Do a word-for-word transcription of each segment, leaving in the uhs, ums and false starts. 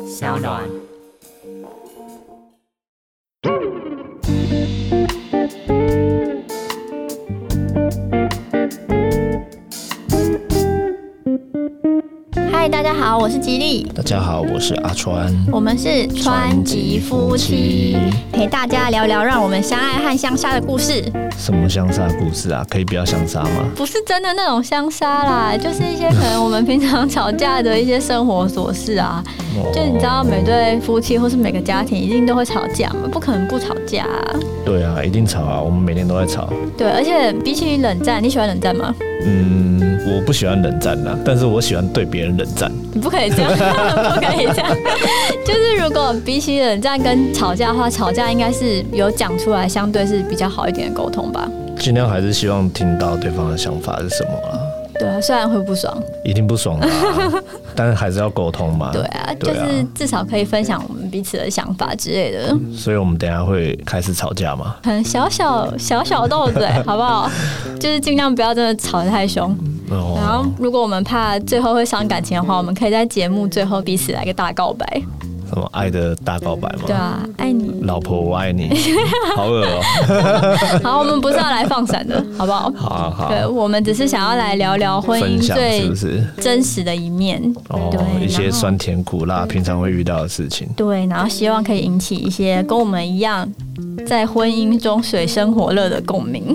小暖。 嗨，大家好，我是吉利。 大家好，我是阿川。 我们是川吉夫妻，陪大家聊聊让我们相爱和相杀的故事。 什么相杀故事啊？可以不要相杀吗？ 不是真的那种相杀啦，就是一些可能我们平常吵架的一些生活琐事啊。哦、就你知道，每对夫妻或是每个家庭一定都会吵架嘛，不可能不吵架啊。 对啊，一定吵啊，我们每天都在吵。 对，而且比起冷战，你喜欢冷战吗？ 嗯，我不喜欢冷战啦，但是我喜欢对别人冷战。 你不可以这样，不可以这样。就是如果比起冷战跟吵架的话，吵架应该是有讲出来，相对是比较好一点的沟通吧。 尽量还是希望听到对方的想法是什么啦。 对啊，虽然会不爽， 一定不爽啦，但是还是要沟通嘛。 对啊，对啊，就是至少可以分享我们彼此的想法之类的。 所以我们等一下会开始吵架嘛？ 可能小小小小斗嘴，好不好？就是尽量不要真的吵得太凶。哦、然后，如果我们怕最后会伤感情的话，我们可以在节目最后彼此来个大告白。 什么爱的大告白吗？ 对啊，爱你， 老婆我爱你，好恶哦、 喔。好，我们不是要来放闪的，好不好？ 好啊好。 对，我们只是想要来聊聊婚姻最真实的一面， 哦，对，一些酸甜苦辣，平常会遇到的事情。 对，然后希望可以引起一些跟我们一样在婚姻中水深火热的共鸣。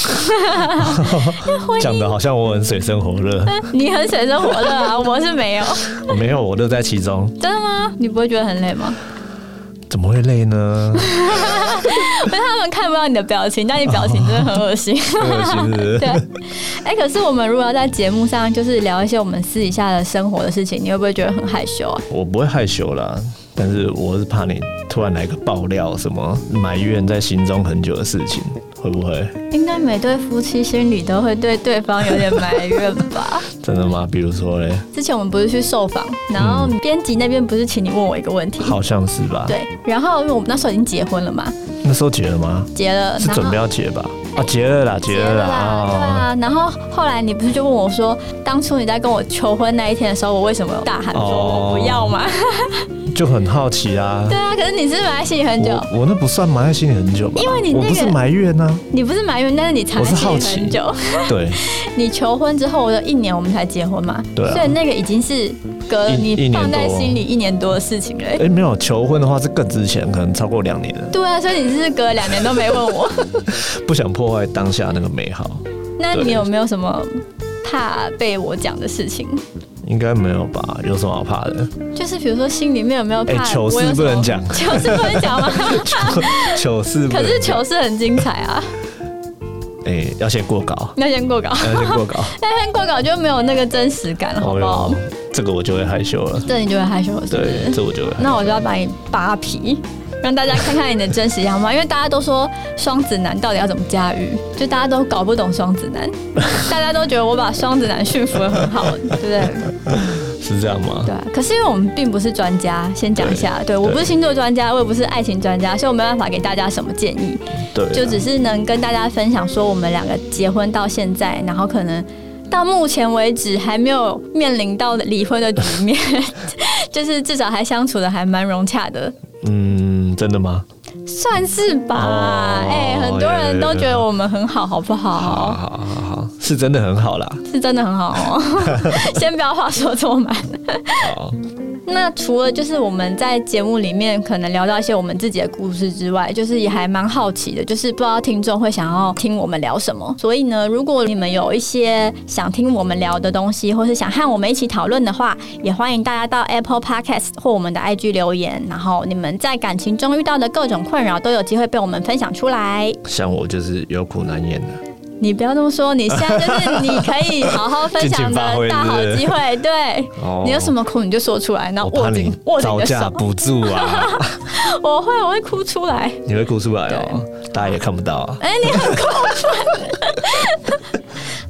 讲的好像我很水深火热， 你很水深火热啊，我是没有， 我没有，我乐在其中。 真的吗？你不会觉得很累吗？ 怎么会累呢？ 因为他们看不到你的表情，但你表情真的很恶心。 很恶心是不是？ 对。哎、欸，可是我们如果要在节目上就是聊一些我们私底下的生活的事情，你会不会觉得很害羞啊？ 我不会害羞啦，但是我是怕你突然来个爆料，什么埋怨在心中很久的事情，会不会？ 应该每对夫妻心里都会对对方有点埋怨吧？ 真的吗？比如说嘞？ 之前我们不是去受访，然后编辑那边不是请你问我一个问题？ 好像是吧？ 对，然后因为我们那时候已经结婚了嘛。 那时候结了吗？ 结了， 是准备要结吧？啊，结了啦，结了啦， 哦、对啊。然后后来你不是就问我说，当初你在跟我求婚那一天的时候，我为什么大喊说我不要吗？ 就很好奇啊。 对啊，可是你是埋在心里很久。 我, 我那不算埋在心里很久吧？ 因为你、那個、 我不是埋怨啊。 你不是埋怨，但是你藏在心里很久。 对。 你求婚之后的一年，我们才结婚嘛。 对、啊。 所以那个已经是隔你放在心里一年多的事情了。哎、 欸，没有求婚的话是更之前，可能超过两年了。 对啊，所以你是隔了两年都没问我。 不想破坏当下那个美好。 那你有没有什么怕被我讲的事情？ 应该没有吧？有什么好怕的？ 就是比如说心里面有没有怕？ 哎、欸，糗事不能讲， 糗事不能讲吗？ 糗事， 可是糗事很精彩啊！ 哎、欸，要先过稿， 要先过稿， 要先过稿， 要先过稿就没有那个真实感了，好不好？ 这个我就会害羞了， 这你就会害羞了，是不是？ 对，这我就会害羞。 那我就要把你扒皮。让大家看看你的真实样貌，因为大家都说双子男到底要怎么驾驭，就大家都搞不懂双子男，大家都觉得我把双子男驯服得很好，对不对？ 是这样吗？ 对啊，可是因为我们并不是专家，先讲一下，对, 对我不是星座专家，我也不是爱情专家，所以我没办法给大家什么建议， 对、啊， 就只是能跟大家分享说我们两个结婚到现在，然后可能到目前为止还没有面临到离婚的局面，就是至少还相处的还蛮融洽的。 嗯，真的吗？ 算是吧，哎、哦欸，很多人都觉得我们很好，好不好？ 好好好好，是真的很好啦， 是真的很好哦。先不要话说这么满。 好。 那除了就是我们在节目里面可能聊到一些我们自己的故事之外，就是也还蛮好奇的，就是不知道听众会想要听我们聊什么。所以呢，如果你们有一些想听我们聊的东西，或是想和我们一起讨论的话，也欢迎大家到 Apple Podcast 或我们的 I G 留言，然后你们在感情中遇到的各种困扰都有机会被我们分享出来。 像我就是有苦难言的。 你不要这么说，你现在就是你可以好好分享的大好机会，对、哦，你有什么苦你就说出来，然后握紧握紧你的手， 招架不住啊！ 我会，我会哭出来， 你会哭出来哦，大家也看不到啊。 哎、欸，你很过分。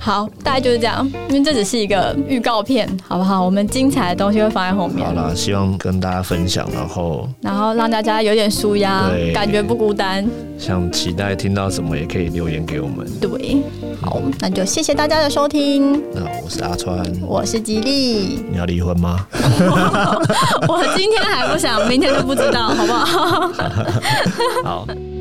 好，大概就是这样，因为这只是一个预告片，好不好？我们精彩的东西会放在后面。 好啦，希望跟大家分享，然后然后让大家有点抒压，感觉不孤单。 想期待听到什么，也可以留言给我们。 对，好，那就谢谢大家的收听。 那我是阿川， 我是吉利。 你要离婚吗？ 我今天还不想，明天就不知道，好不好？ 好。